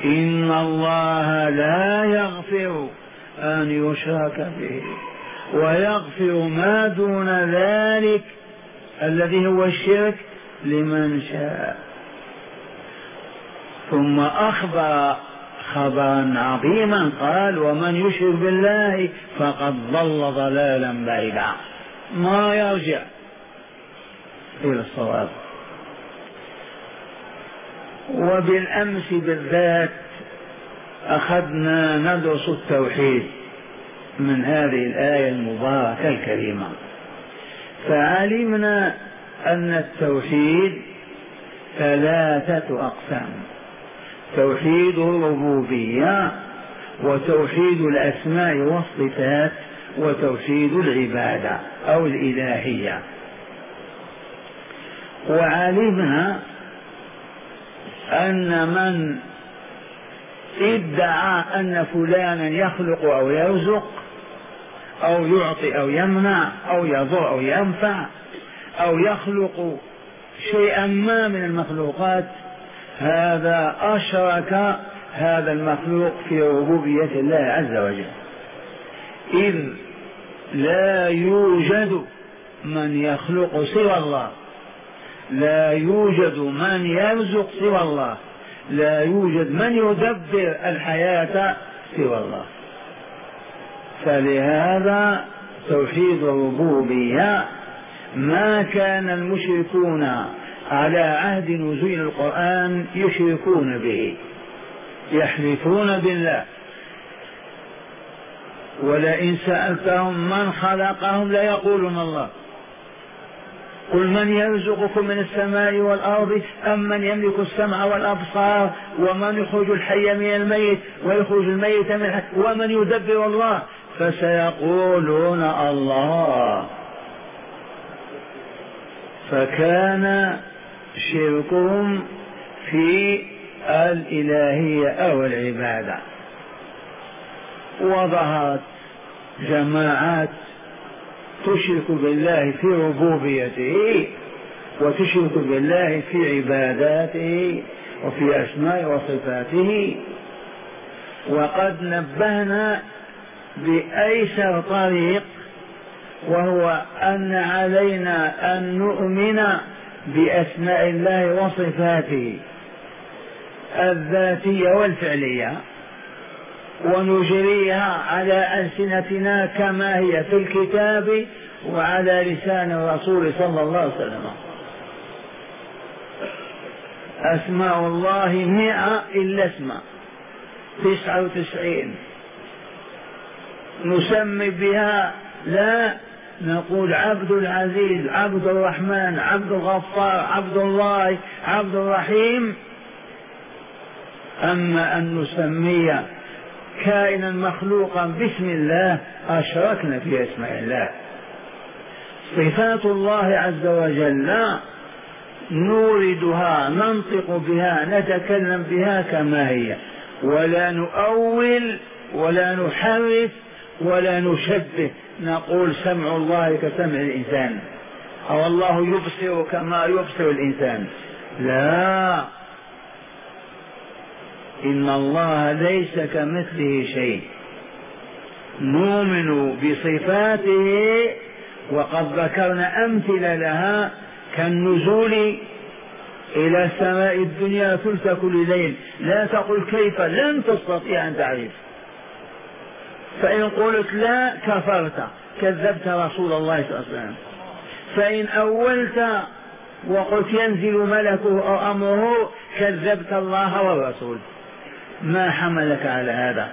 إن الله لا يغفر أن يشرك به ويغفر ما دون ذلك الذي هو الشرك لمن شاء. ثم أخبر خبرا عظيما قال ومن يشرك بالله فقد ضل ضلالا بعيدا، ما يرجع إلى الصواب. وبالأمس بالذات أخذنا ندرس التوحيد من هذه الآية المباركة الكريمة، فعلمنا أن التوحيد ثلاثة أقسام: توحيد الربوبية، وتوحيد الأسماء والصفات، وتوحيد العبادة أو الإلهية. وعلمنا أن من ادعى أن فلانا يخلق أو يرزق أو يعطي أو يمنع أو يضر أو ينفع أو يخلق شيئا ما من المخلوقات، هذا أشرك هذا المخلوق في ربوبية الله عز وجل، إذ لا يوجد من يخلق سوى الله، لا يوجد من يرزق سوى الله، لا يوجد من يدبر الحياة سوى الله. فلهذا توحيد الربوبية ما كان المشركون على عهد نزول القرآن يشركون به، يحلفون بالله، ولئن سألتهم من خلقهم ليقولون الله. قل من يرزقكم من السماء والأرض أم من يملك السمع والأبصار ومن يخرج الحي من الميت ويخرج الميت من الحي ومن يدبر الله، فسيقولون الله. فكان شركهم في الإلهية أو العبادة. وظهرت جماعات تشرك بالله في ربوبيته وتشرك بالله في عباداته وفي أسماء وصفاته. وقد نبهنا بأيسر طريق، وهو أن علينا أن نؤمن بأسماء الله وصفاته الذاتية والفعلية ونجريها على ألسنتنا كما هي في الكتاب وعلى لسان الرسول صلى الله عليه وسلم. أسماء الله 100 إلا اسم 99 نسمي بها، لا نقول عبد العزيز، عبد الرحمن، عبد الغفار، عبد الله، عبد الرحيم. أما أن نسمي كائنا مخلوقا باسم الله أشركنا في اسماء الله. صفات الله عز وجل نوردها، ننطق بها، نتكلم بها كما هي، ولا نؤول ولا نحرف ولا نشبه. نقول سمع الله كسمع الإنسان أو الله يبصر كما يبصر الإنسان، لا، إن الله ليس كمثله شيء. نؤمن بصفاته، وقد ذكرنا أمثلة لها كالنزول إلى سماء الدنيا ثلث كل ليل، لا تقل كيف، لن تستطيع أن تعرف، فإن قلت لا كفرت، كذبت رسول الله صلى الله عليه وسلم. فإن أولت وقلت ينزل ملكه أو أمره، كذبت الله والرسول. ما حملك على هذا؟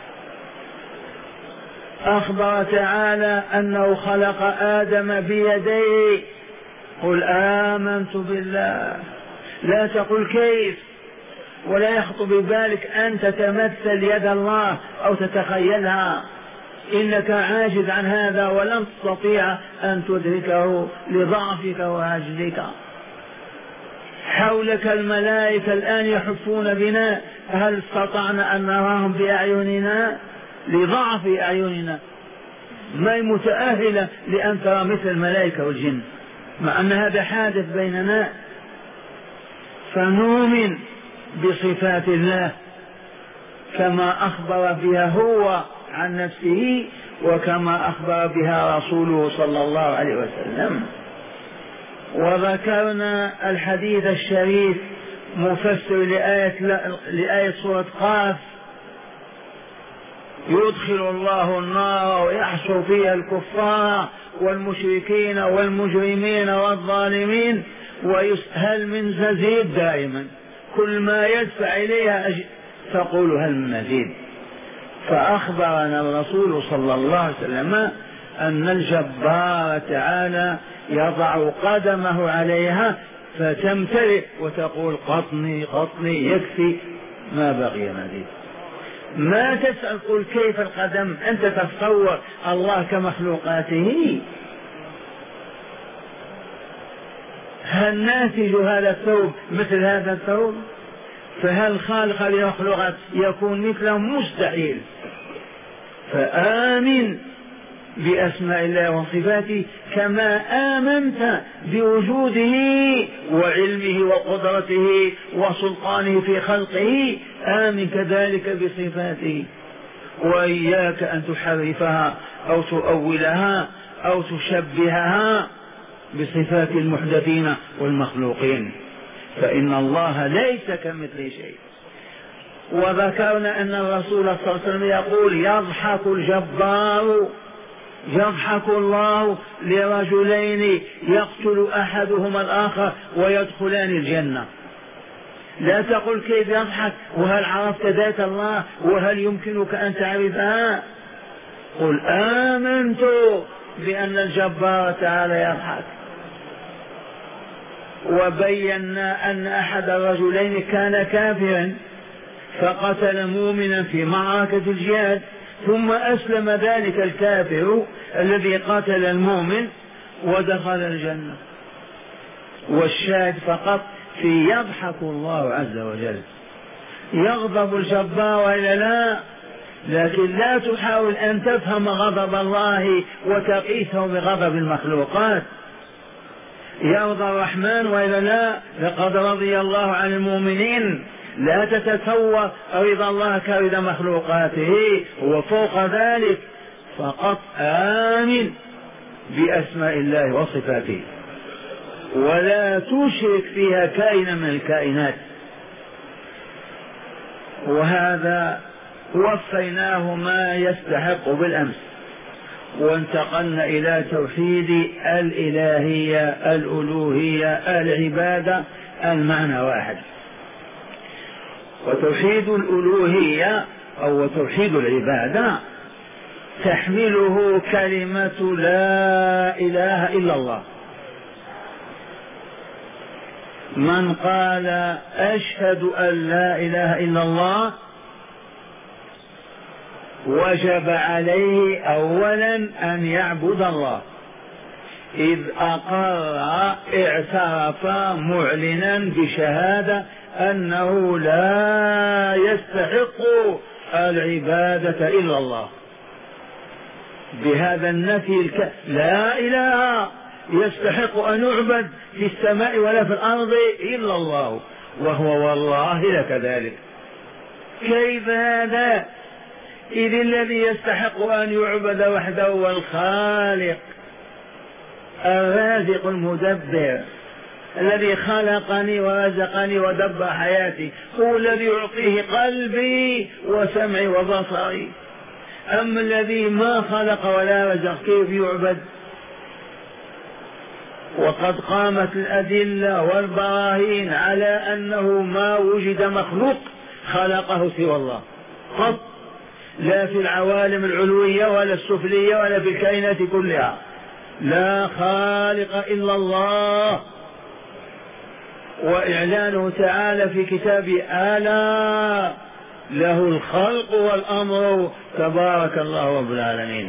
أخبر تعالى أنه خلق آدم بيديه، قل آمنت بالله، لا تقل كيف، ولا يخطر ببالك أن تتمثل يد الله أو تتخيلها، إنك عاجز عن هذا ولن تستطيع أن تدركه لضعفك وعجزك. حولك الملائكة الآن يحفون بنا، هل استطعنا أن نراهم بأعيننا؟ لضعف أعيننا ما متأهلة لأن ترى مثل الملائكة والجن، مع أن هذا حادث بيننا. فنؤمن بصفات الله كما أخبر بها هو عن نفسه وكما أخبر بها رسوله صلى الله عليه وسلم. وذكرنا الحديث الشريف مفسر لآية سورة قاف: يدخل الله النار ويحشر فيها الكفار والمشركين والمجرمين والظالمين ويسهل من مزيد. دائما كل ما يدفع إليها تقول هل من مزيد. فأخبرنا الرسول صلى الله عليه وسلم أن الجبار تعالى يضع قدمه عليها فتمتلئ وتقول قطني قطني يكفي، ما بقي مزيد. ما تسأل قل كيف القدم، أنت تتصور الله كمخلوقاته. هل ناتج هذا الثوب مثل هذا الثوب؟ فهل خالق المخلوقات يكون مثله؟ مستحيل. فآمن بأسماء الله وصفاته كما آمنت بوجوده وعلمه وقدرته وسلطانه في خلقه، آمن كذلك بصفاته. وإياك أن تحرفها أو تؤولها أو تشبهها بصفات المحدثين والمخلوقين، فإن الله ليس كمثله شيء. وذكرنا أن الرسول صلى الله عليه وسلم يقول: يضحك الجبار، يضحك الله لرجلين يقتل أحدهما الآخر ويدخلان الجنة. لا تقل كيف يضحك وهل عرفت ذات الله وهل يمكنك أن تعرفها؟ قل آمنت بأن الجبار تعالى يضحك. وبينا أن أحد الرجلين كان كافرا فقتل مؤمنا في معركة الجهاد، ثم أسلم ذلك الكافر الذي قتل المؤمن ودخل الجنة. والشاهد فقط في يضحك الله عز وجل. يغضب الجبار وإلا لا؟ لكن لا تحاول أن تفهم غضب الله وتقيسه بغضب المخلوقات. يرضى الرحمن وإلا لا؟ لقد رضي الله عن المؤمنين. لا تتصور رضا الله كرضا مخلوقاته، وفوق ذلك فقط آمن بأسماء الله وصفاته ولا تشرك فيها كائنا من الكائنات. وهذا وفيناه ما يستحق بالأمس، وانتقلنا إلى توحيد الإلهية الألوهية العبادة، المعنى واحد. وتوحيد الألوهية أو توحيد العبادة تحمله كلمة لا إله إلا الله. من قال أشهد أن لا إله إلا الله وجب عليه أولا أن يعبد الله، إذ أقر اعترف معلنا بشهادة أنه لا يستحق العبادة إلا الله. بهذا النفي لا إله يستحق أن يعبد في السماء ولا في الأرض إلا الله، وهو والله لكذلك. كيف هذا؟ إذ الذي يستحق أن يعبد وحده هو الخالق الرازق المدبر الذي خلقني ورزقني ودبر حياتي، هو الذي يعطيه قلبي وسمعي وبصري. أما الذي ما خلق ولا رزق كيف يعبد؟ وقد قامت الأدلة والبراهين على أنه ما وجد مخلوق خلقه سوى الله قط، لا في العوالم العلوية ولا السفلية ولا في الكائنات كلها. لا خالق إلا الله. وإعلانه تعالى في كتابه: ألا له الخلق والأمر تبارك الله رب العالمين.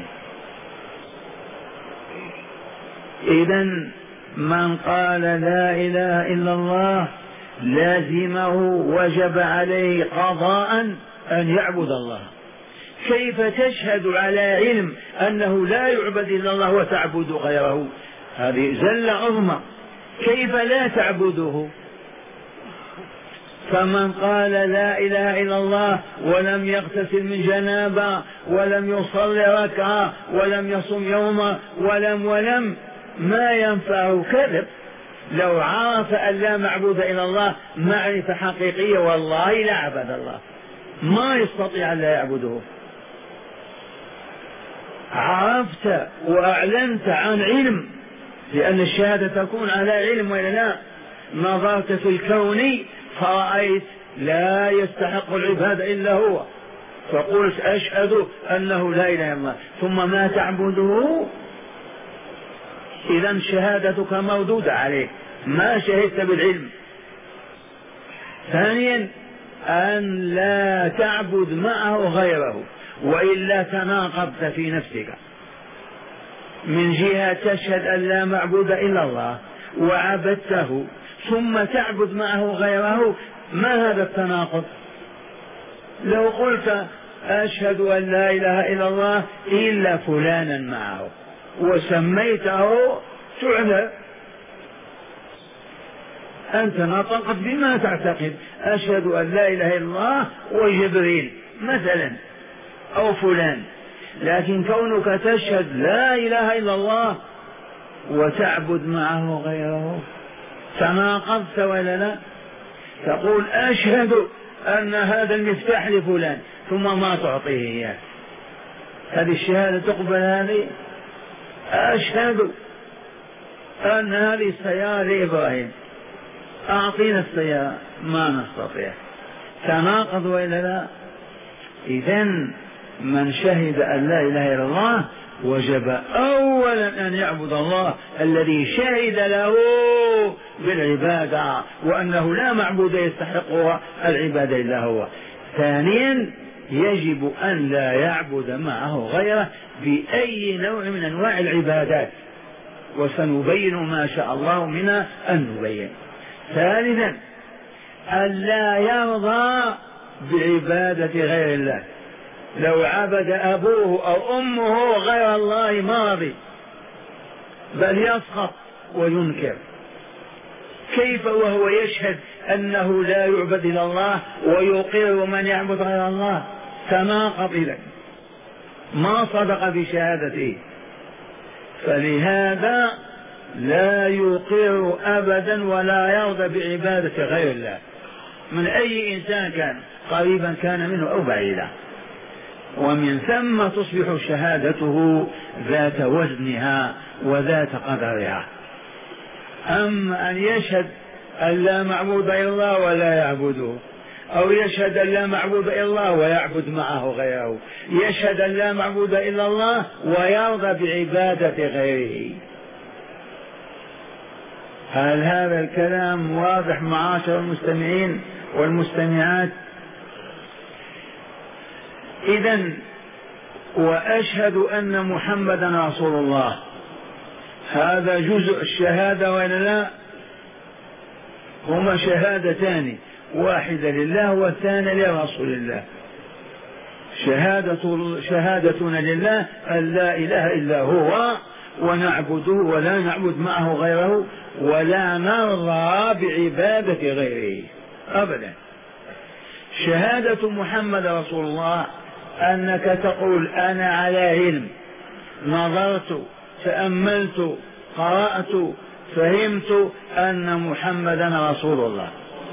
إذن من قال لا إله إلا الله لازمه وجب عليه قضاء أن يعبد الله. كيف تشهد على علم أنه لا يعبد إلا الله وتعبد غيره؟ هذه زلة عظمى. كيف لا تعبده؟ فمن قال لا إله إلا الله ولم يغتسل من جنابة ولم يصلي ركعة ولم يصم يوما ولم ما ينفعه كذب. لو عرف أن لا معبود إلا الله معرفة حقيقية والله لا عبد الله، ما يستطيع أن لا يعبده. عرفت وأعلنت عن علم، لأن الشهادة تكون على علم ولا لا. نظرت في الكون فرأيت لا يستحق العبادة إلا هو، فقلت أشهد أنه لا إله إلا الله، ثم ما تعبده، إذا شهادتك موجودة عليك، ما شهدت بالعلم. ثانيا أن لا تعبد معه غيره، وإلا تناقضت في نفسك. من جهة تشهد أن لا معبود إلا الله وعبدته ثم تعبد معه غيره، ما هذا التناقض؟ لو قلت أشهد أن لا إله إلا الله إلا فلانا معه وسميته تعذر، أنت نطقت بما تعتقد، أشهد أن لا إله إلا الله وجبريل مثلا أو فلان، لكن كونك تشهد لا إله إلا الله وتعبد معه غيره تناقضت ولا لا؟ تقول أشهد أن هذا المفتاح لفلان ثم ما تعطيه إياه، هذه الشهادة تقبل؟ هذه أشهد أن هذه السيارة لإبراهيم، أعطينا السيارة، ما نستطيع، تناقض وإلا لا؟ إذن من شهد أن لا إله إلا الله وجب أولا أن يعبد الله الذي شهد له بالعبادة وأنه لا معبود يستحق العبادة إلا هو. ثانيا يجب أن لا يعبد معه غيره بأي نوع من أنواع العبادات، وسنبين ما شاء الله منا أن نبين. ثالثا أن لا يرضى بعبادة غير الله، لو عبد أبوه أو أمه غير الله ما رضي، بل يسخط وينكر. كيف وهو يشهد أنه لا يعبد إلا الله ويقر من يعبد غير الله؟ تناقض إذن، ما صدق بشهادته. فلهذا لا يقر أبدا ولا يرضى بعبادة غير الله من أي إنسان كان، قريبا كان منه أو بعيدا، ومن ثم تصبح شهادته ذات وزنها وذات قدرها. أما أن يشهد أن لا معبود إلا الله ولا يعبده، أو يشهد أن لا معبود إلا الله ويعبد معه غيره، يشهد أن لا معبود إلا الله ويرضى بعبادة غيره، هل هذا الكلام واضح معاشر المستمعين والمستمعات؟ إذن وأشهد أن محمدا رسول الله، هذا جزء الشهادة ولا لا؟ هما شهادتان، واحدة لله والثانية لرسول الله. شهادتنا لله أن لا إله إلا هو ونعبده ولا نعبد معه غيره ولا نرضى بعبادة غيره أبدا. شهادة محمد رسول الله أنك تقول أنا على علم، نظرت، تأملت، قرأت، فهمت أن محمدا رسول الله،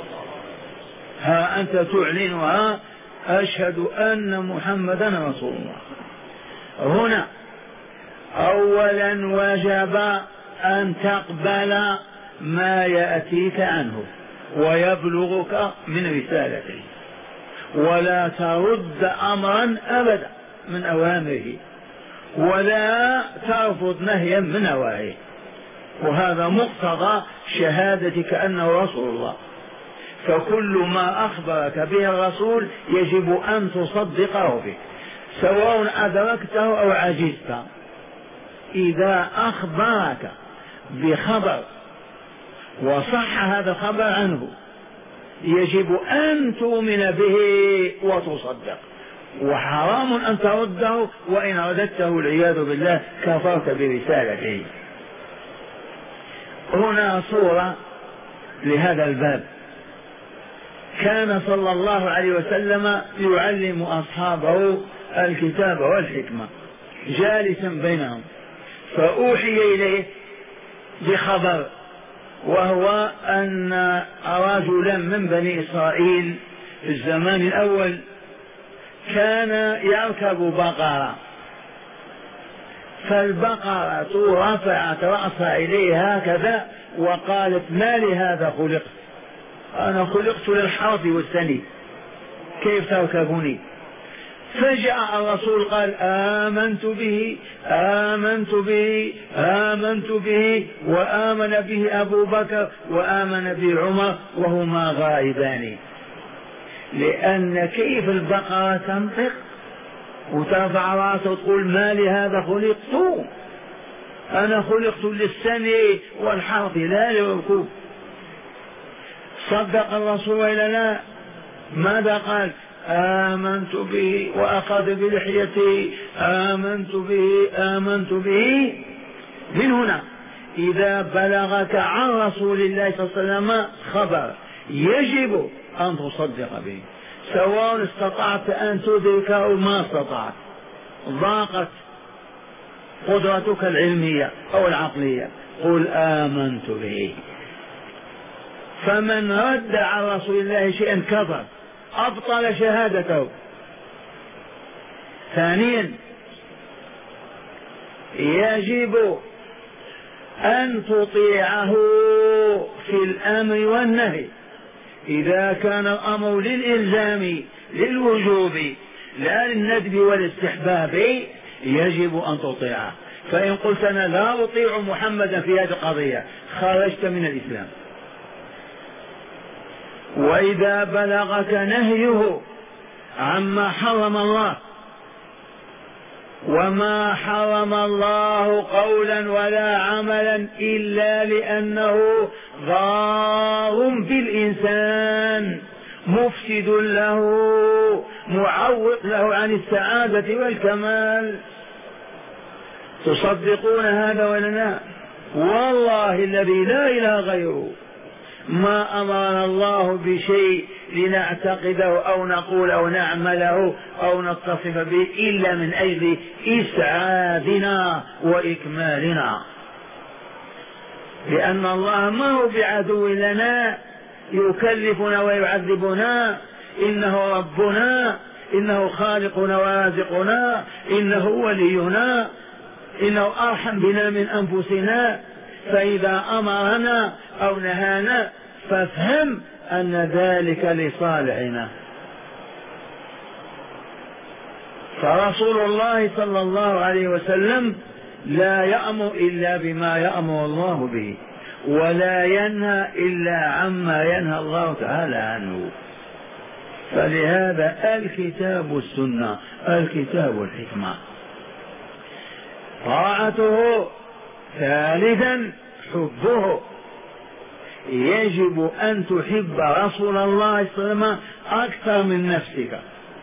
ها أنت تعلنها أشهد أن محمدا رسول الله. هنا أولا وجب أن تقبل ما يأتيك عنه ويبلغك من رسالته، ولا ترد أمرا أبدا من أوامره، ولا ترفض نهيا من نواهيه، وهذا مقتضى شهادتك أنه رسول الله. فكل ما أخبرك به الرسول يجب أن تصدقه به سواء أدركته أو عجزت. إذا أخبرك بخبر وصح هذا الخبر عنه يجب أن تؤمن به وتصدق، وحرام أن ترده، وإن رددته والعياذ بالله كفرت برسالته. هنا صورة لهذا الباب كان صلى الله عليه وسلم يعلم أصحابه الكتاب والحكمة جالسا بينهم، فأوحي إليه بخبر، وهو أن رجلا من بني إسرائيل في الزمان الأول كان يركب بقرة، فالبقرة رفعت رأسها إليه هكذا وقالت: ما لهذا خلقت؟ أنا خلقت للحرث والثني، كيف تركبني؟ فجاء الرسول قال: آمنت به آمنت به آمنت به، وآمن به أبو بكر وآمن به عمر وهما غائبان. لأن كيف البقرة تنطق وترفع رأسها وتقول: ما لهذا خلقت؟ أنا خلقت للثني والحرث لا للركوب. صدق الرسول وإلا لا؟ ماذا قال؟ آمنت به، وأخذ بلحيته: آمنت به آمنت به. من هنا إذا بلغك عن رسول الله صلى الله عليه وسلم خبر يجب أن تصدق به، سواء استطعت أن تدركه أو ما استطعت، ضاقت قدرتك العلمية أو العقلية، قل آمنت به. فمن رد عن رسول الله شيئا كفر، أبطل شهادته. ثانيا يجب أن تطيعه في الأمر والنهي، إذا كان الأمر للإلزام للوجوب لا للندب والاستحباب يجب أن تطيعه. فإن قلت: أنا لا أطيع محمدا في هذه القضية، خرجت من الإسلام. وإذا بلغك نهيه عما حرم الله، وما حرم الله قولا ولا عملا إلا لأنه ضار بالإنسان مفسد له معوق له عن السعادة والكمال، تصدقون هذا ولا لا؟ والله الذي لا إله غيره ما أمرنا الله بشيء لنعتقده أو نقول أو نعمله أو نتصف به إلا من أجل إسعادنا وإكمالنا، لأن الله ما هو بعدو لنا يكلفنا ويعذبنا، إنه ربنا، إنه خالقنا ورازقنا، إنه ولينا، إنه أرحم بنا من أنفسنا. فإذا أمرنا أو نهانا فافهم أن ذلك لصالحنا. فرسول الله صلى الله عليه وسلم لا يأمر إلا بما يأمر الله به، ولا ينهى إلا عما ينهى الله تعالى عنه. فلهذا الكتاب والسنة، الكتاب والحكمة، طاعته. ثالثا حبه، يجب أن تحب رسول الله صلى الله عليه وسلم أكثر من نفسك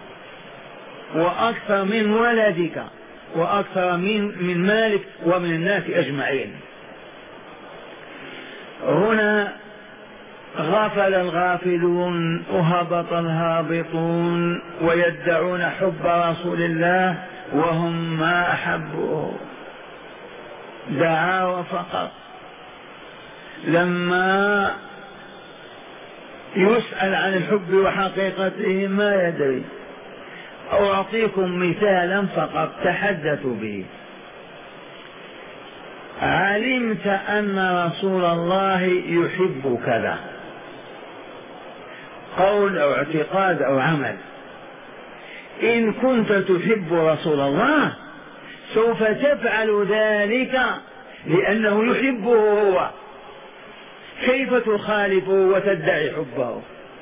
وأكثر من ولدك وأكثر من مالك ومن الناس أجمعين. هنا غفل الغافلون وهبط الهابطون ويدعون حب رسول الله وهم ما أحبوه، دعاوى فقط. لما يسأل عن الحب وحقيقته ما يدري. أعطيكم مثالا فقط تحدثوا به. علمت أن رسول الله يحب كذا، قول أو اعتقاد أو عمل، إن كنت تحب رسول الله سوف تفعل ذلك لأنه يحبه هو، كيف تخالفه وتدعي حبه؟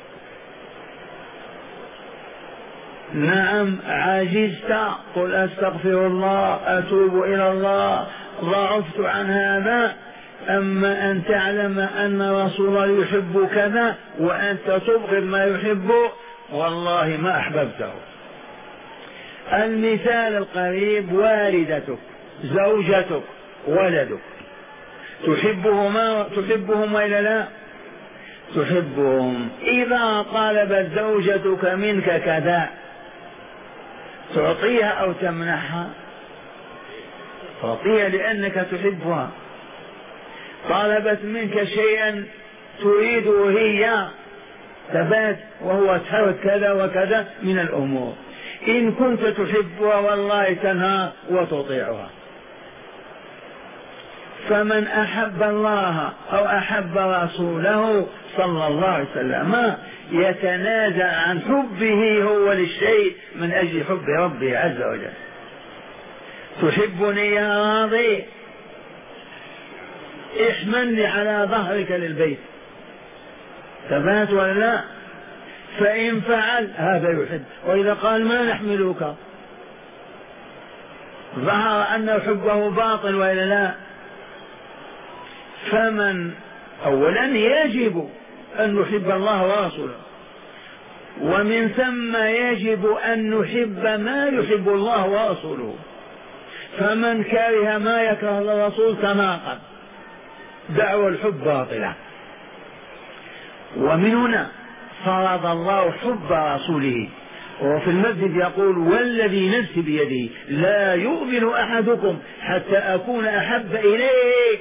نعم عجزت، قل أستغفر الله أتوب إلى الله، ضعفت عن هذا. أما أن تعلم أن رسول الله يحب كذا وأنت تبغض ما يحب، والله ما أحببته. المثال القريب والدتك، زوجتك، ولدك، تحبهما إلا لا؟ تحبهم. إذا طلبت زوجتك منك كذا تعطيها أو تمنحها؟ تعطيها لأنك تحبها. طلبت منك شيئا تريده هي ثبات وهو ترك كذا وكذا من الأمور، إن كنت تحبها والله تنهى وتطيعها. فمن أحب الله أو أحب رسوله صلى الله عليه وسلم يتنازع عن حبه هو للشيء من أجل حب ربه عز وجل. تحبني يا راضي، احملني على ظهرك للبيت، ثبات ولا لا؟ فإن فعل هذا يحب. وإذا قال ما نحملك ظهر أن حبه باطل وإلا لا. فمن أولا يجب أن نحب الله ورسوله، ومن ثم يجب أن نحب ما يحب الله ورسوله. فمن كره ما يكره الرسول تناقض، دعوى الحب باطلة. ومن هنا فرض الله حب رسوله، وفي المسجد يقول والذي نفسي بيده لا يؤمن أحدكم حتى أكون أحب إليه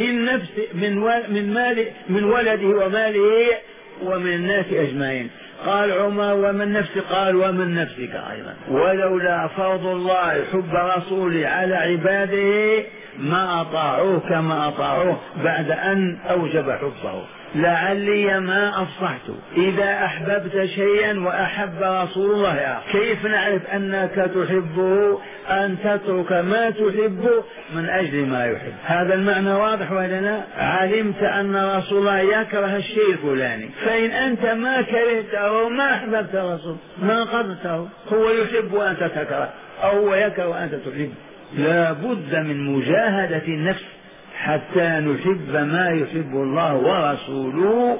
من ولده وماله ومن الناس أجمعين. قال عمر ومن نفسي؟ قال ومن نفسك أيضا. ولولا فرض الله حب رسوله على عباده ما أطاعوه كما أطاعوه بعد أن أوجب حبه. لعلي ما أفصحت. إذا أحببت شيئا وأحب رسول الله كيف نعرف أنك تحبه؟ أن تترك ما تحب من أجل ما يحب. هذا المعنى واضح ولا لا؟ علمت أن رسول الله يكره الشيء الفلاني، فإن أنت ما كرهته ما أحببت رسول ما قدرته، هو يحب وأنت تكره أو هو يكره وأنت تحب. لا بد من مجاهدة النفس حتى نحب ما يحب الله ورسوله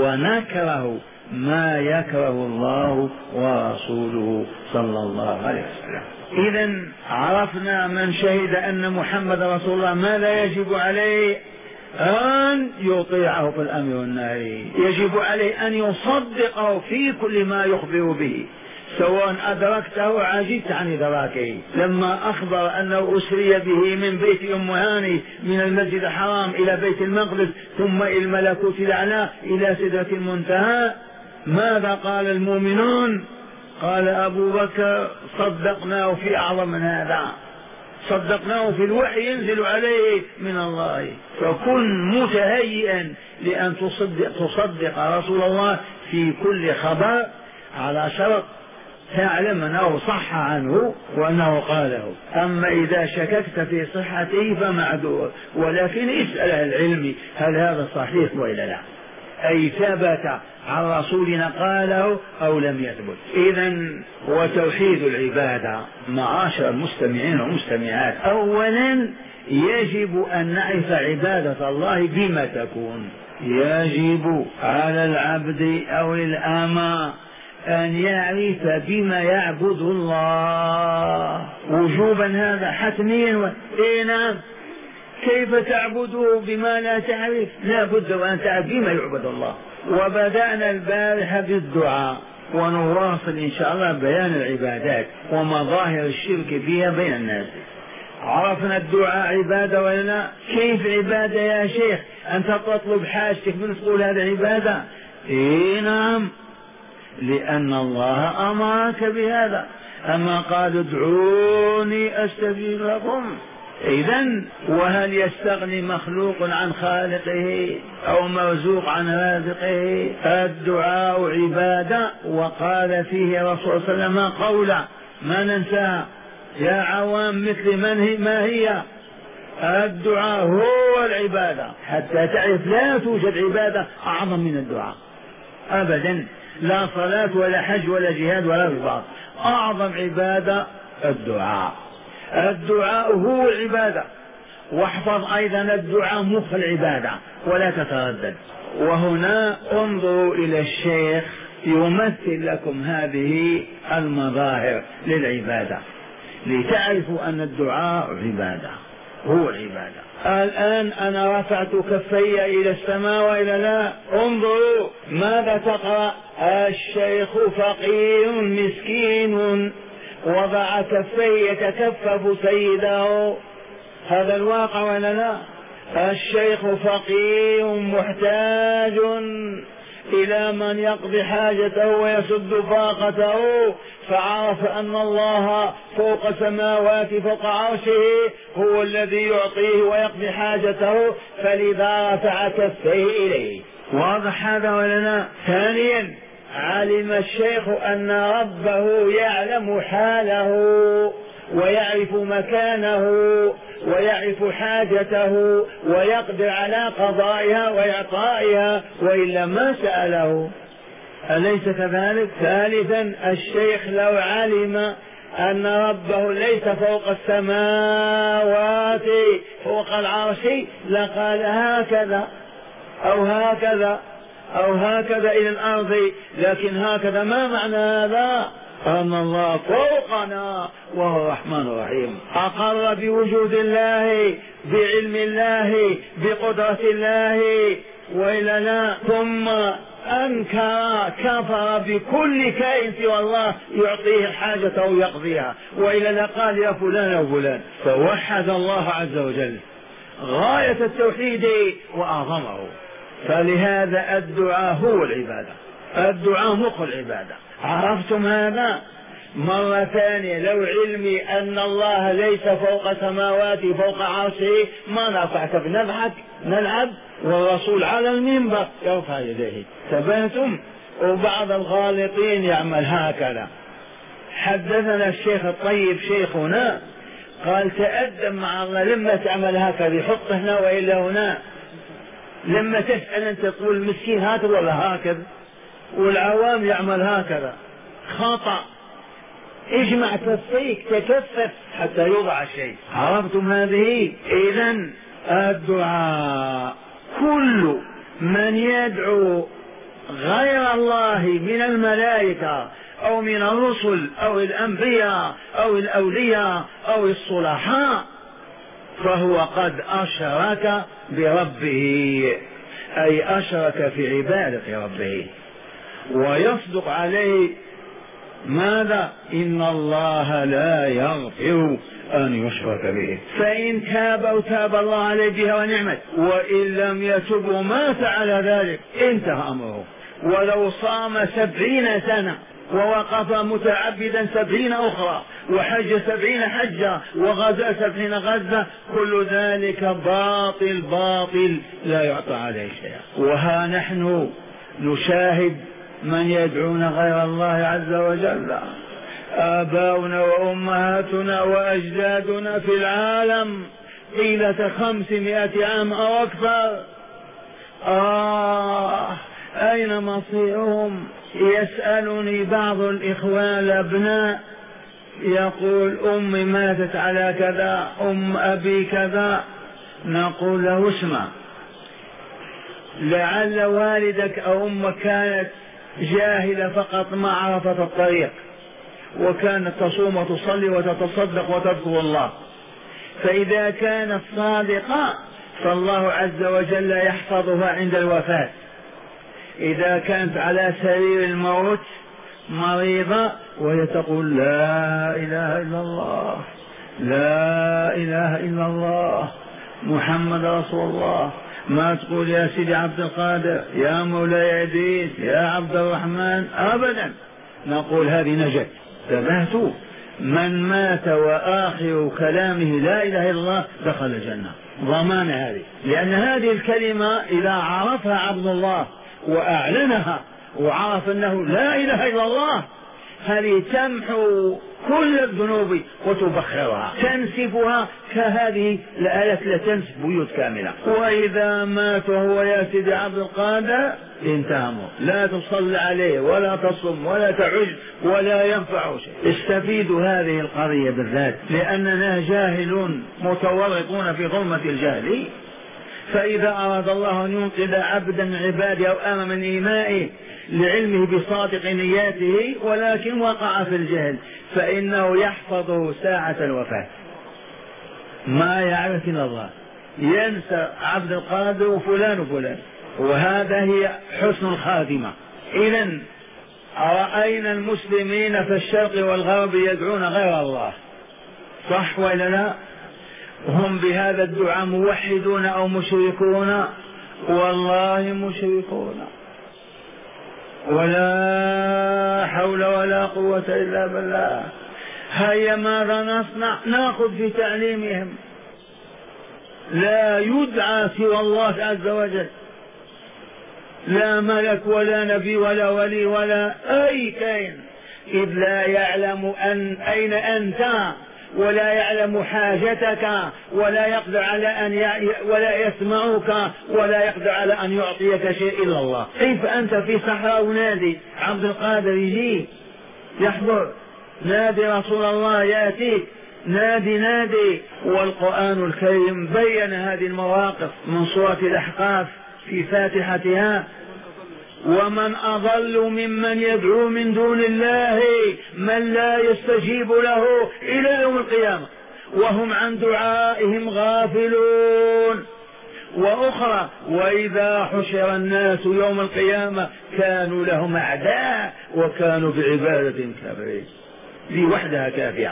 ونكره ما يكره الله ورسوله صلى الله عليه وسلم. إذن عرفنا من شهد أن محمد رسول الله ماذا يجب عليه؟ أن يطيعه في الأمر والنهي. يجب عليه أن يصدقه في كل ما يخبر به، سواء أدركته عجزت عن إدراكه. لما أخبر أنه أسري به من بيت أم هاني من المسجد الحرام إلى بيت المقدس ثم إلى الملكوت الأعلى إلى سدرة المنتهى، ماذا قال المؤمنون؟ قال أبو بكر صدقناه في أعظم من هذا، صدقناه في الوحي ينزل عليه من الله. فكن متهيئا لأن تصدق رسول الله في كل خبر على شرط تعلم أنه صح عنه وأنه قاله. أما إذا شككت في صحته فمعذور، ولكن اسأل أهل العلم هل هذا صحيح وإلا لا، أي ثبت عن رسولنا قاله أو لم يثبت. إذن وتوحيد العبادة معاشر المستمعين والمستمعات، أولا يجب أن نعرف عبادة الله بما تكون. يجب على العبد أو الأمة أن يعرف بما يعبد الله وجوبا، هذا حتميا. نعم، كيف تعبده بما لا تعرف؟ لا بد وأن تعرف بما يعبد الله. وبدأنا البارحة بالدعاء، ونواصل إن شاء الله بيان العبادات ومظاهر الشرك فيها بين الناس. عرفنا الدعاء عبادة ولا لا؟ كيف عبادة يا شيخ؟ أنت تطلب حاجتك من تقول هذا عبادة؟ نعم، لأن الله أمرك بهذا. أما قال ادعوني أستجيب لكم. إذن وهل يستغني مخلوق عن خالقه أو مرزوق عن رازقه؟ الدعاء عبادة، وقال فيه رسول صلى الله عليه وسلم قولا ما ننساها يا عوام مثل ما هي الدعاء هو العبادة. حتى تعرف لا توجد عبادة أعظم من الدعاء أبدا، لا صلاة ولا حج ولا جهاد ولا رباط. أعظم عبادة الدعاء. الدعاء هو العبادة. واحفظ أيضا الدعاء مخ العبادة ولا تتردد. وهنا انظروا إلى الشيخ يمثل لكم هذه المظاهر للعبادة لتعرفوا أن الدعاء عبادة، هو العبادة. الآن أنا رفعت كفي إلى السماء وإلى لا. انظروا ماذا تقرأ. الشيخ فقير مسكين وضع كفيه يتكفف سيده. هذا الواقع ولا لا؟ الشيخ فقير محتاج إلى من يقضي حاجته ويسد فاقته، فعرف أن الله فوق سماوات فوق عرشه هو الذي يعطيه ويقضي حاجته، فلذا رفع كفيه إليه. واضح هذا ولا لا؟ ثانيا علم الشيخ أن ربه يعلم حاله ويعرف مكانه ويعرف حاجته ويقدر على قضائها وإعطائها، وإلا ما سأله. أليس كذلك؟ ثالثا الشيخ لو علم أن ربه ليس فوق السماوات فوق العرش لقال هكذا أو هكذا أو هكذا إلى الأرض، لكن هكذا ما معنى هذا؟ أن الله فوقنا وهو الرحمن الرحيم. أقر بوجود الله بعلم الله بقدرة الله وإلا لا، ثم أنكر كفر بكل كائن سوى الله يعطيه حاجته ويقضيها، وإلا لا قال يا فلان أو فلان. فوحد الله عز وجل غاية التوحيد وأعظمه. فلهذا الدعاء هو العبادة، الدعاء مخ العبادة. عرفتم هذا؟ مرة ثانية لو علمي أن الله ليس فوق سماواته فوق عرشه ما نرفع كف نضحك نلعب والرسول على المنبر يرفع يديه. تبهتم؟ وبعض الغالطين يعمل هكذا. حدثنا الشيخ الطيب شيخنا قال تأدب مع الله لما تعمل هكذا يحط هنا وإلا هنا، لما تسأل أنت تقول المسكين هكذا ولا هكذا، والعوام يعمل هكذا خطأ. اجمع كفيك تكفف حتى يوضع الشيء. عرفتم هذه؟ إذن الدعاء كل من يدعو غير الله من الملائكة أو من الرسل أو الأنبياء أو الأولياء أو الصلحاء فهو قد أشرك بربه، أي أشرك في عبادة ربه. ويصدق عليه ماذا؟ إن الله لا يغفر أن يشرك به، فإن تاب تاب الله عليه بها ونعمت، وإن لم يتب ومات على ذلك انتهى أمره. ولو صام 70 سنة ووقف متعبدا 70 أخرى وحج 70 حجة وغزا 70 غزة، كل ذلك باطل باطل لا يعطى عليه شيء. وها نحن نشاهد من يدعون غير الله عز وجل، آباؤنا وأمهاتنا وأجدادنا في العالم طيلة 500 عام أو أكثر. أين مصيرهم؟ يسألني بعض الإخوان الأبناء يقول أمي ماتت على كذا، أم أبي كذا. نقول له اسمع، لعل والدك أو أمك كانت جاهلة فقط ما عرفت الطريق، وكانت تصوم وتصلي وتتصدق وتذكر الله، فإذا كانت صادقة فالله عز وجل يحفظها عند الوفاة. إذا كانت على سرير الموت مريضة وهي تقول لا إله إلا الله لا إله إلا الله محمد رسول الله، ما تقول يا سيدي عبد القادر يا مولاي عديد يا عبد الرحمن أبدا، نقول هذه نجت. تبهتوا؟ من مات وآخر كلامه لا إله إلا الله دخل الجنة ضمان هذه، لأن هذه الكلمة إذا عرفها عبد الله وأعلنها وعرف أنه لا إله إلا الله هذه تمحو كل الذنوب وتبخرها تنسفها كهذه الآلة لتنسف بيوت كاملة. وإذا مات وهو يا سيدي عبد القادر انتهى، لا تصلي عليه ولا تصم ولا تعج ولا ينفع شيء. استفيدوا هذه القضية بالذات لأننا جاهلون متورطون في ظلمة الجهل. فإذا أراد الله أن ينقذ عبدا من عباده أو آمن من إيمائه لعلمه بصادق نياته ولكن وقع في الجهل فإنه يحفظه ساعة الوفاة، ما يعرف إلا الله. ينسى عبد القادر وفلان وفلان. وهذا هي حسن الخاتمة. إذن رأينا المسلمين في الشرق والغرب يدعون غير الله، صح ولا لا؟ هم بهذا الدعاء موحدون أو مشركون؟ والله مشركون. ولا حول ولا قوة إلا بالله. هيا ماذا نصنع؟ نأخذ في تعليمهم. لا يدعى سوى الله عز وجل، لا ملك ولا نبي ولا ولي ولا أي كائن، إذ لا يعلم أين أنت، ولا يعلم حاجتك، ولا يقدر على ولا يسمعك، ولا يقدر على أن يعطيك شيء إلا الله. كيف أنت في صحراء ونادي عبد القادر يجي يحضر، نادي رسول الله يأتيك، نادي نادي. والقرآن الكريم بين هذه المواقف من سورة الأحقاف في فاتحتها: ومن أضل ممن يدعو من دون الله من لا يستجيب له إلى يوم القيامة وهم عن دعائهم غافلون. وأخرى: وإذا حشر الناس يوم القيامة كانوا لهم أعداء وكانوا بعبادتهم كافرين. دي وحدها كافية.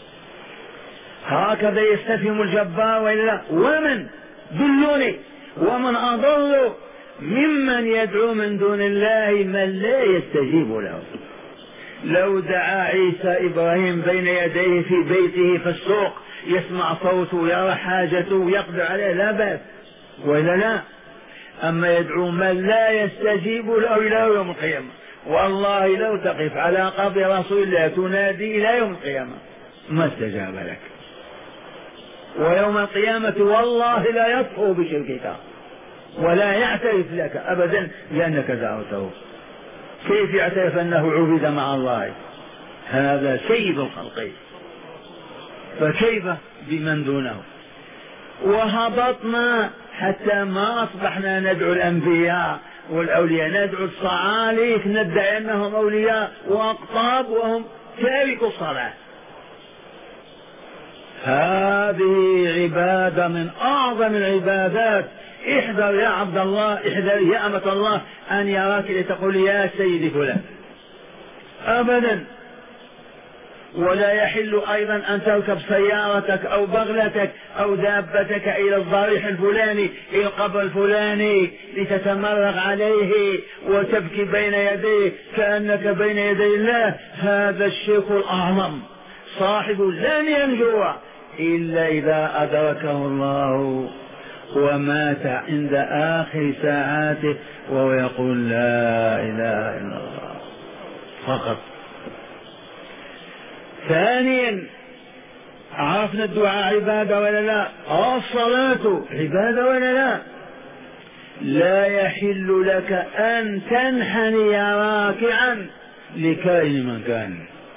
هكذا يستفهم الجبار وإلا. ومن دلوني ومن أضل ممن يدعو من دون الله من لا يستجيب له. لو دعا عيسى إبراهيم بين يديه في بيته في السوق يسمع صوته يرى حاجته يقدر عليه لا بأس وإلا لا. أما يدعو من لا يستجيب له إلى يوم القيامة. والله لو تقف على قبر رسول الله تنادي إلى يوم القيامة ما استجاب لك. ويوم القيامة والله لا يطفو بشركك ولا يعترف لك أبدا لأنك دعوته. كيف يعترف أنه عبد مع الله؟ هذا سيد الخلق، فكيف بمن دونه؟ وهبطنا حتى ما أصبحنا ندعو الأنبياء والأولياء، ندعو الصعاليك ندعي أنهم أولياء وأقطاب وهم تاركوا الصلاة. هذه عبادة من أعظم العبادات. احذر يا عبد الله، احذر يا أمة الله أن يراك لتقول يا سيدي فلان أبدا. ولا يحل أيضا أن تركب سيارتك أو بغلتك أو دابتك إلى الضريح الفلاني إلى القبر الفلاني لتتمرغ عليه وتبكي بين يديه كأنك بين يدي الله. هذا الشرك الأعظم، صاحب لن ينجو إلا إذا أدركه الله ومات عند آخر ساعاته وهو يقول لا إله إلا الله فقط. ثانيا عرفنا الدعاء عبادة ولا لا؟ الصلاة عبادة ولا لا؟ لا يحل لك أن تنحني راكعا لكائن من كان.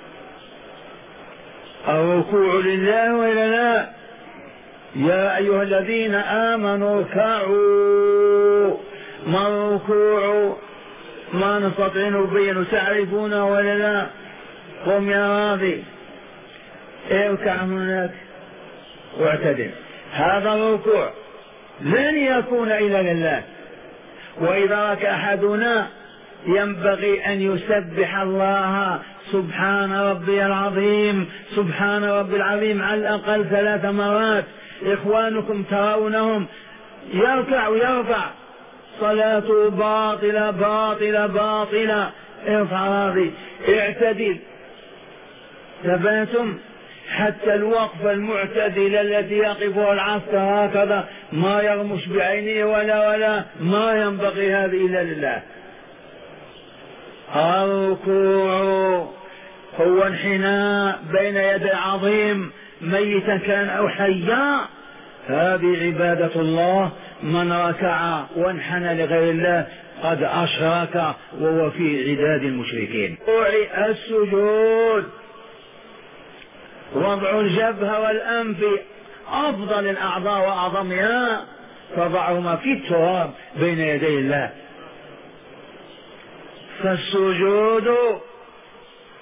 الركوع لله ولا لا؟ يا أيها الذين آمنوا اركعوا. ما الركوع؟ ما نستطيع نبين تعرفونه ولا لا؟ قم يا راضي اركع هناك واعتدل. هذا الركوع لن يكون إلا لله. وإذا ركع أحدنا ينبغي أن يسبح الله سبحان ربي العظيم سبحان ربي العظيم على الأقل 3 مرات. إخوانكم ترونهم يركع ويرفع، صلاته باطلة باطلة باطلة. ارفع راضي اعتدل. ثباتم حتى الوقفة المعتدلة التي يقفها العسكر هكذا ما يغمش بعينيه ولا ما ينبغي هذه إلا لله. الركوع هو انحناء بين يدي عظيم ميتا كان أو حيا. هذه عبادة الله. من ركع وانحنى لغير الله قد أشرك وهو في عداد المشركين. السجود وضع الجبهة والأنف أفضل الأعضاء وأعظمها، فضعهما في التراب بين يدي الله. فالسجود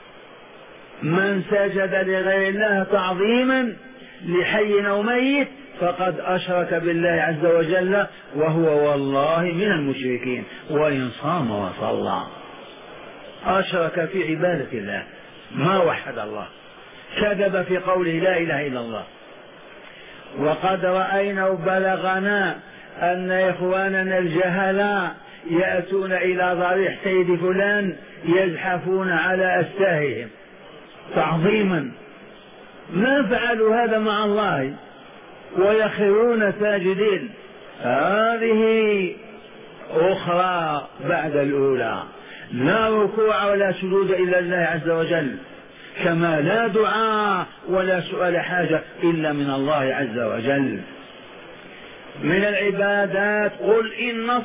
من سجد لغير الله تعظيما لحي أو ميت فقد أشرك بالله عز وجل وهو والله من المشركين، وإن صام وصلى أشرك في عبادة الله، ما وحد الله، كذب في قوله لا إله إلا الله. وقد رأينا وبلغنا أن إخواننا الجهلاء يأتون إلى ضريح سيد فلان يزحفون على أستاههم تعظيما، ما فعلوا هذا مع الله ويخرون ساجدين. هذه أخرى بعد الأولى، لا ركوع ولا سجود إلا لله عز وجل، كما لا دعاء ولا سؤال حاجة إلا من الله عز وجل. من العبادات قل إن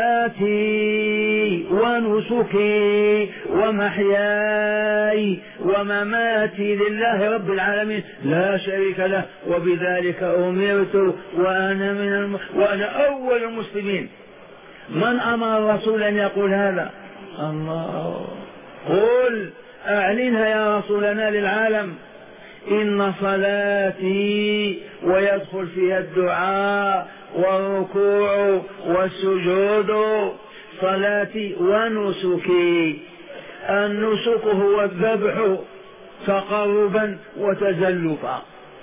صلاتي ونسكي ومحياي ومماتي لله رب العالمين لا شريك له وبذلك أمرت وأنا أول المسلمين. من أمر الرسول أن يقول هذا؟ الله. قل أعلنها يا رسولنا للعالم، إن صلاتي، ويدخل فيها الدعاء والركوع والسجود، صلاتي ونسكي. النسك هو الذبح تقربا وتزلفا،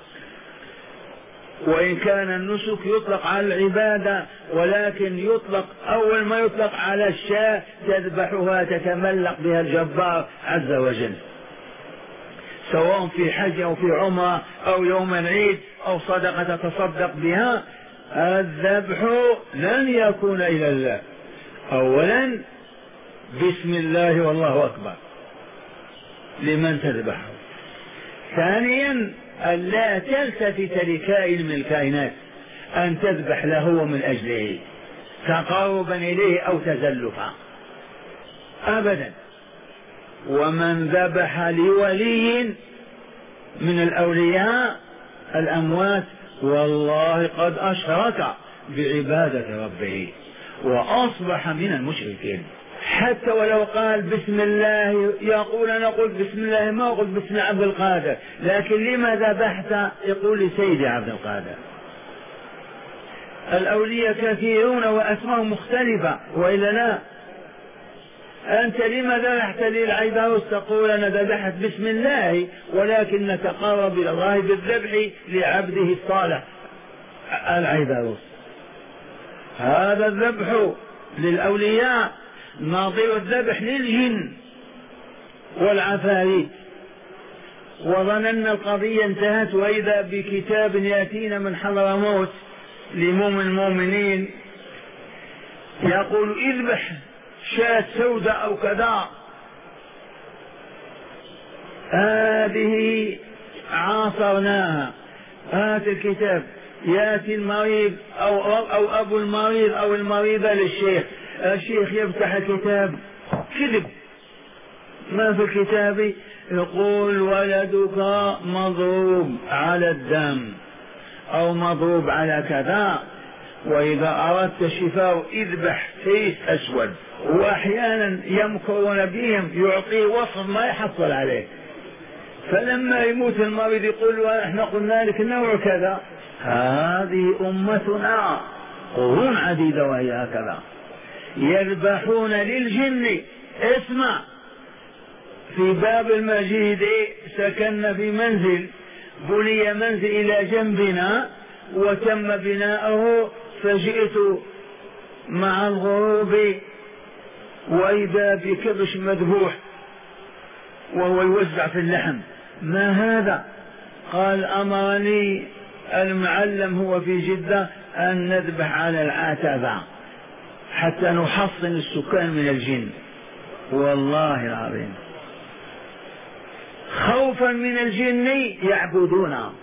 وإن كان النسك يطلق على العبادة، ولكن يطلق أول ما يطلق على الشاة تذبحها تتملق بها الجبار عز وجل، سواء في حج أو في عمرة أو يوم العيد أو صدقة تتصدق بها. الذبح لن يكون إلى الله، أولا بسم الله والله أكبر لمن تذبحه، ثانيا ألا تلتفت لكائن من الكائنات، أن تذبح له من أجله تقربا إليه أو تزلفا أبدا. ومن ذبح لولي من الأولياء الأموات والله قد أشرك بعبادة ربه وأصبح من المشركين. حتى ولو قال بسم الله، يقول أنا قلت بسم الله، ما قلت بسم عبد القادر، لكن لما ذبحت؟ يقول لي سيدي عبد القادر. الأولياء كثيرون وأسماء مختلفة، وإلا لا؟ أنت لما ذبحت للعيدروس؟ تقول أنا ذبحت بسم الله، ولكن نتقرب إلى الله بالذبح لعبده الصالح العيدروس. هذا الذبح للأولياء نظير الذبح للجن والعفاريت. وظننا القضية انتهت، وإذا بكتاب يأتينا من حضرموت لمؤمن المؤمنين يقول اذبح شاة سوداء أو كذا. هذه عاصرناها. هات الكتاب، يأتي المريض أو أبو المريض أو المريضة للشيخ، الشيخ يفتح الكتاب كذب، ما في الكتاب؟ يقول ولدك مضروب على الدم أو مضروب على كذا، وإذا أردت شفاء اذبح سيس أسود. وأحيانا يمكرون بهم، يعطيه وصف ما يحصل عليه، فلما يموت المريض يقول احنا قلنا لك نوع كذا. هذه أمتنا قرون عديدة وهي هكذا. يذبحون للجن. اسمع، في باب المجيد سكننا في منزل، بني منزل إلى جنبنا وتم بناؤه، فجئت مع الغروب وإذا بكبش مذبوح وهو يوزع في اللحم. ما هذا؟ قال أمرني المعلم هو في جدة أن نذبح على العتبة حتى نحصن السكان من الجن. والله العظيم خوفا من الجن يعبدون.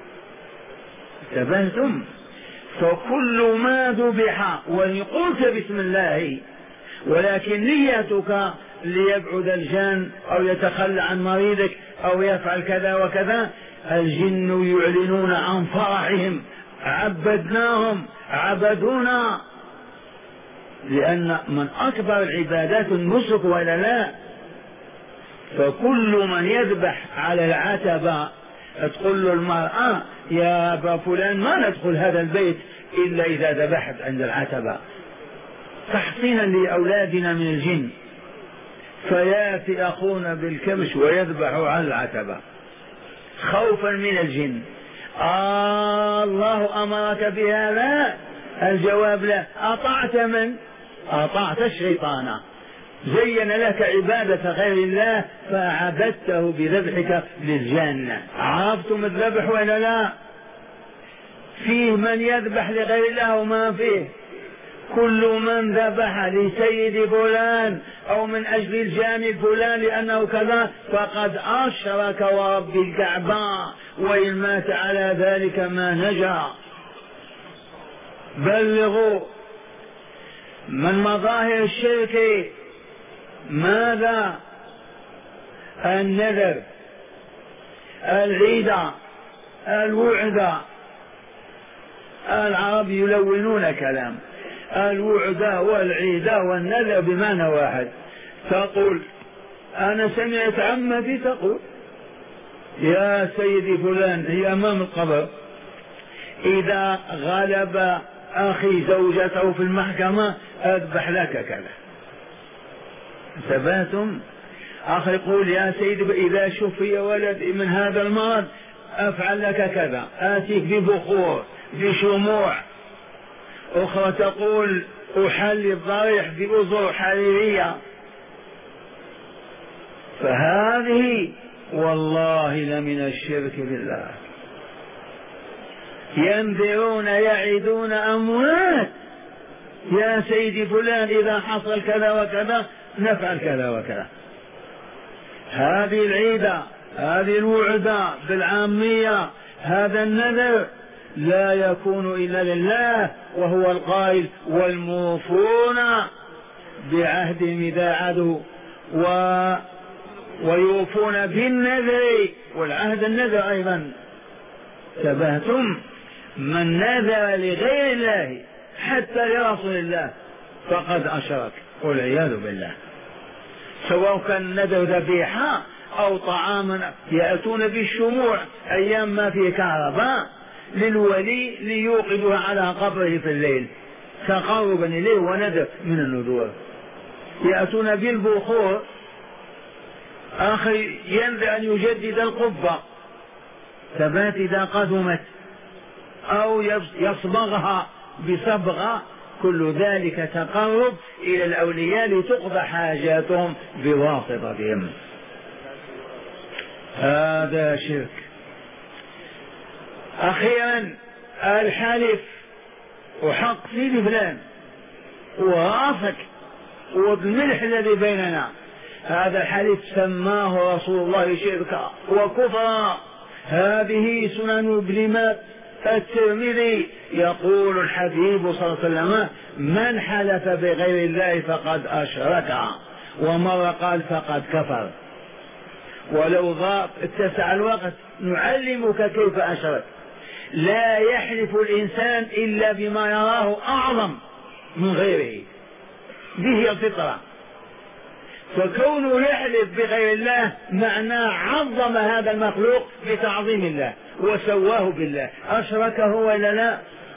انتبهتم؟ فكل ما ذبح وإن قلت بسم الله ولكن نيتك ليبعد الجان أو يتخلى عن مريضك أو يفعل كذا وكذا، الجن يعلنون عن فرحهم، عبدناهم عبدونا. لأن من أكبر العبادات النسك ولا لا؟ فكل من يذبح على العتبة تقول له المرأة يا أبا فلان ما ندخل هذا البيت إلا إذا ذبحت عند العتبة تحصينا لأولادنا من الجن، فيأتي أخونا بالكبش ويذبح على العتبة خوفا من الجن. الله أمرك بهذا؟ الجواب لا. أطعت من؟ أطعت الشيطان، زين لك عبادة غير الله فعبدته بذبحك للجنة. عرفتم الذبح ولا لا؟ فيه من يذبح لغير الله وما فيه. كل من ذبح لسيد فلان أو من أجل الجاني الفلان لأنه كذا فقد أشرك ورب الكعبة، وإن مات على ذلك ما نجا. بلغوا. من مظاهر الشرك ماذا؟ النذر، العيدة، الوعدة. العرب يلونون كلام. الوعدة والعيدة والنذر بمعنى واحد. تقول أنا سمعت عمتي تقول يا سيدي فلان، هي أمام القبر، إذا غلب أخي زوجته في المحكمة أذبح لك كذا. ثباتم. أخي يقول يا سيدي إذا شفي ولد من هذا المرض أفعل لك كذا، آتيك ببخور بشموع. أخرى تقول أحلي الضريح بأزر حريرية. فهذه والله لمن الشرك بالله. ينذرون يعدون أموات، يا سيدي فلان إذا حصل كذا وكذا نفعل كذا وكذا. هذه العيدة، هذه الوعدة بالعامية، هذا النذر لا يكون إلا لله، وهو القائل والموفون بعهدهم إذا عهدوا ويوفون بالنذر، والعهد النذر أيضا. تبهتم. من نذر لغير الله حتى لرسول الله فقد أشرك والعياذ بالله، سواء كان النذر ذبيحة أو طعاما. يأتون بالشموع أيام ما فيه كهرباء للولي ليوقدها على قبره في الليل تقربا إليه ونذر من النذور. يأتون بالبخور، آخر ينذر أن يجدد القبة ثبات إذا قدمت أو يصبغها بصبغة، كل ذلك تقرب إلى الأولياء لتقضى حاجاتهم بواسطتهم. هذا شرك. أخيرا الحلف، وحق سيدي فلان وراسك والملح الذي بيننا، هذا الحلف سماه رسول الله شركا وكفرا. هذه سنن ابن الترمذي. يقول الحبيب صلى الله عليه وسلم من حلف بغير الله فقد أشرك، ومرة قال فقد كفر. ولو اتسع الوقت نعلمك كيف أشرك. لا يحلف الإنسان إلا بما يراه أعظم من غيره، به الفطرة. فكونه يحلف بغير الله معناه عظم هذا المخلوق بتعظيم الله وسواه بالله، أشركه ولا لا؟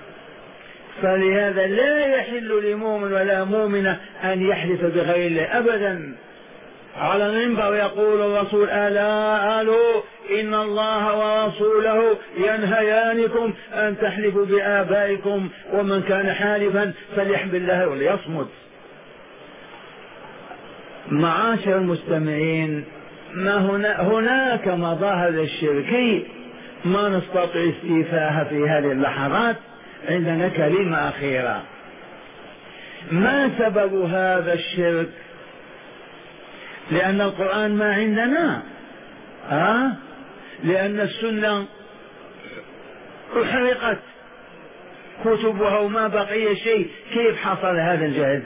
فلهذا لا يحل لمؤمن ولا مؤمنة أن يحلف بغير الله أبدا. على المنبر يقول الرسول ألا ألو إن الله ورسوله ينهيانكم أن تحلفوا بآبائكم، ومن كان حالفا فليحمد بالله وليصمت. معاشر المستمعين، ما هناك مظاهر الشرك ما نستطيع استيفاءها في هذه اللحظات. عندنا كلمة أخيرة. ما سبب هذا الشرك؟ لأن القرآن ما عندنا، لأن السنة أحرقت كتبها وما بقي شيء. كيف حصل هذا الجهل؟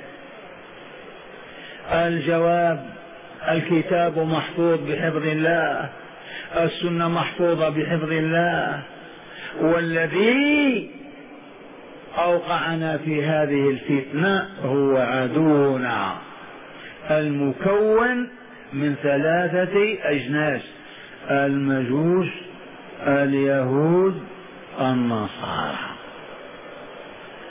الجواب الكتاب محفوظ بحفظ الله، السنة محفوظة بحفظ الله، والذي أوقعنا في هذه الفتنة هو عدونا المكون من 3 أجناس: المجوس،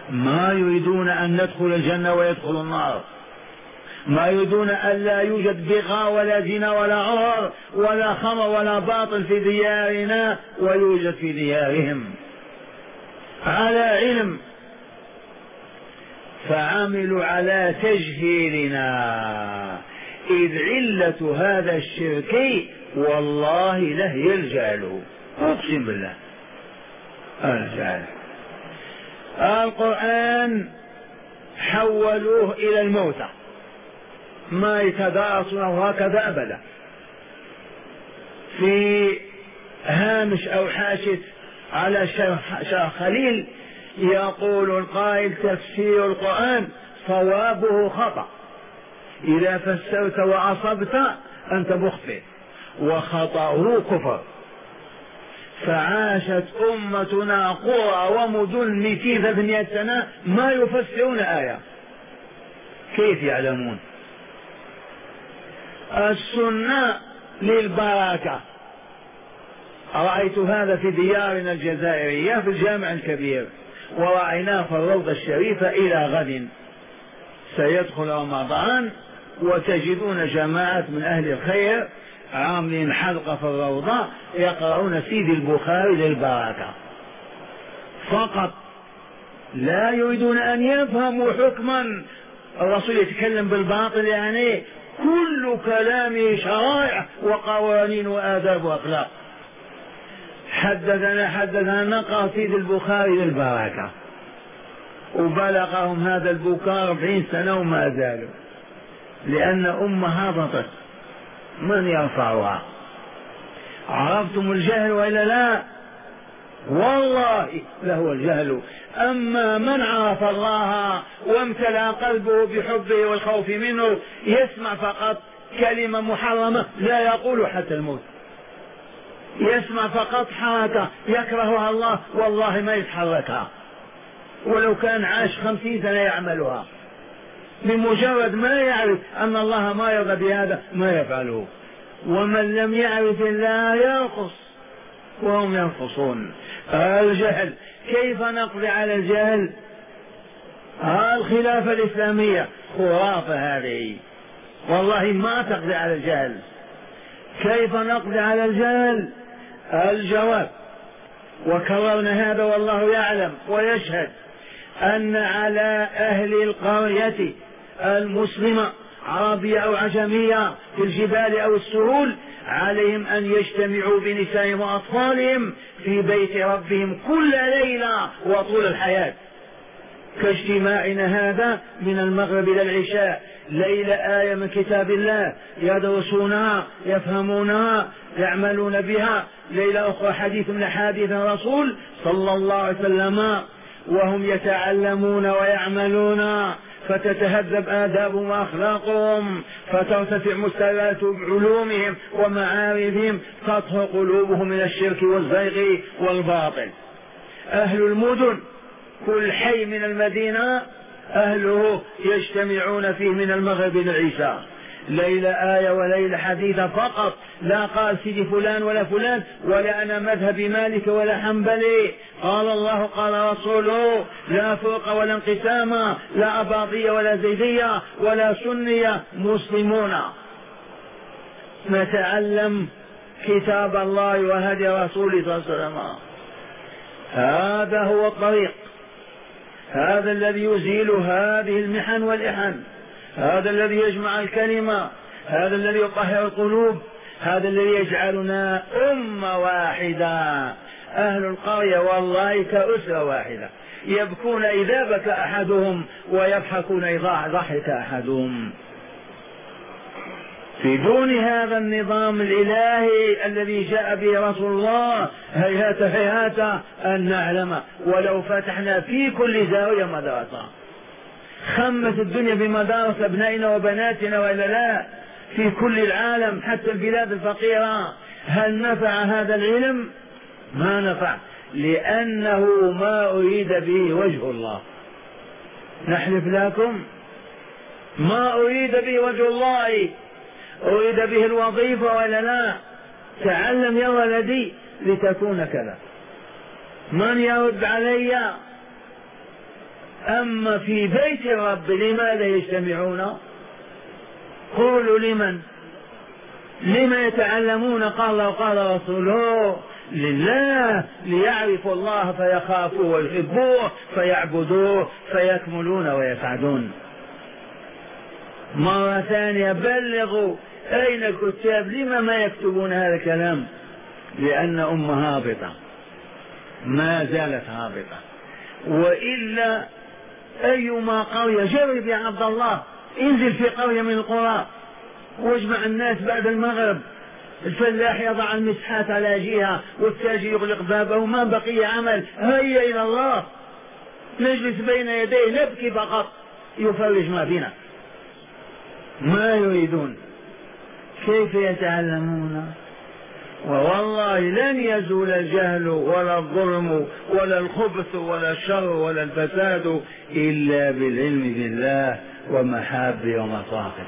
ما يريدون أن ندخل الجنة ويدخل النار، ما يريدون أن لا يوجد بغاء ولا زنا ولا عهر ولا خمر ولا باطل في ديارنا ويوجد في ديارهم، على علم. فعملوا على تجهيلنا، إذ علة هذا الشرك والله لهي الجهل، أقسم بالله الجهل. القرآن حولوه إلى الموتى، ما يتدارسونه هكذا أبدا. في هامش أو حاشية على شرح خليل يقول القائل: تفسير القرآن صوابه خطأ، إذا فسرت وأصبت أنت مخطئ، وخطأه كفر. فعاشت أمتنا قرى ومدن 200 سنة ما يفسرون آية، كيف يعلمون؟ السنة للبركة. رأيت هذا في ديارنا الجزائرية في الجامع الكبير، ورأيناه في الروضة الشريفة. إلى غد سيدخل رمضان وتجدون جماعة من أهل الخير عاملين حلقة في الروضة يقرؤون سيد البخاري للبركة فقط، لا يريدون أن يفهموا حكما. الرسول يتكلم بالباطل، يعني كل كلامه شرائع وقوانين وآداب وأخلاق. حدثنا نقرأ سيد البخاري للبركة، وبلغهم هذا البكاء 40 سنة وما زالوا، لأن أمة هبطت، من يرفعها؟ عرفتم الجهل وإلا لا؟ والله له الجهل. أما من عرف الله وامتلأ قلبه بحبه والخوف منه، يسمع فقط كلمة محرمة لا يقول حتى الموت، يسمع فقط حركة يكرهها الله والله ما يتحركها، ولو كان عاش 50 سنة يعملها، بمجرد ما يعرف أن الله ما يرضى بهذا ما يفعله. ومن لم يعرف الله ينقص وهم ينقصون. الجهل، كيف نقضي على الجهل؟ الخلافة الإسلامية خرافة هذه، والله ما تقضي على الجهل. كيف نقضي على الجهل؟ الجواب، وكررنا هذا والله يعلم ويشهد، أن على أهل القرية المسلمة عربية أو عجمية في الجبال أو السهول عليهم أن يجتمعوا بنسائهم وأطفالهم في بيت ربهم كل ليلة وطول الحياة، كاجتماعنا هذا من المغرب إلى العشاء، ليلة آية من كتاب الله يدرسونها يفهمونها يعملون بها، ليلة أخرى حديث من حديث الرسول صلى الله عليه وسلم، وهم يتعلمون ويعملون، فتتهذب آدابهم وأخلاقهم، فترتفع مستويات علومهم ومعارفهم، تطهر قلوبهم من الشرك والزيغ والباطل. أهل المدن كل حي من المدينة أهله يجتمعون فيه من المغرب إلى العشاء، ليلة آية وليلة حديثة فقط، لا قال سيدي فلان ولا فلان، ولا أنا مذهبي مالك ولا حنبلي، قال الله قال رسوله، لا فرق ولا انقسام، لا أباضية ولا زيدية ولا سنية، مسلمون نتعلم كتاب الله وهدي رسوله صلى الله عليه وسلم. هذا هو الطريق، هذا الذي يزيل هذه المحن والإحن، هذا الذي يجمع الكلمة، هذا الذي يطهر القلوب، هذا الذي يجعلنا أمة واحدة. أهل القرية والله كأسرة واحدة، يبكون إذا بكى أحدهم ويضحكون إذا ضحك أحدهم. في دون هذا النظام الإلهي الذي جاء به رسول الله هيهات هيهات أن نعلم، ولو فتحنا في كل زاوية مدرسة، خمت الدنيا بمدارس أبنائنا وبناتنا وإلا لا في كل العالم حتى البلاد الفقيرة، هل نفع هذا العلم؟ ما نفع، لأنه ما أريد به وجه الله. نحلف لكم ما أريد به وجه الله، أريد به الوظيفة ولا لا؟ تعلم يا ولدي لتكون كذا. من يرد علي؟ أما في بيت الرب لماذا يجتمعون؟ قولوا لما يتعلمون؟ قال الله وقال رسوله لله، ليعرفوا الله فيخافوه ويحبوه فيعبدوه فيكملون ويسعدون. مرة ثانية بلغوا أين الكتاب؟ لما ما يكتبون هذا الكلام؟ لأن هابطة، ما زالت هابطة. وإلا أيما قرية، جرب يا عبد الله، انزل في قرية من القرى واجمع الناس بعد المغرب، الفلاح يضع المسحات على جهة والتاجر يغلق بابه، ما بقي عمل، هيا إلى الله، نجلس بين يديه نبكي فقط يفرج ما فينا. ما يريدون. كيف يتعلمون؟ ووالله لن يزول الجهل ولا الظلم ولا الخبث ولا الشر ولا الفساد إلا بالعلم بالله ومحاب ومصاحب.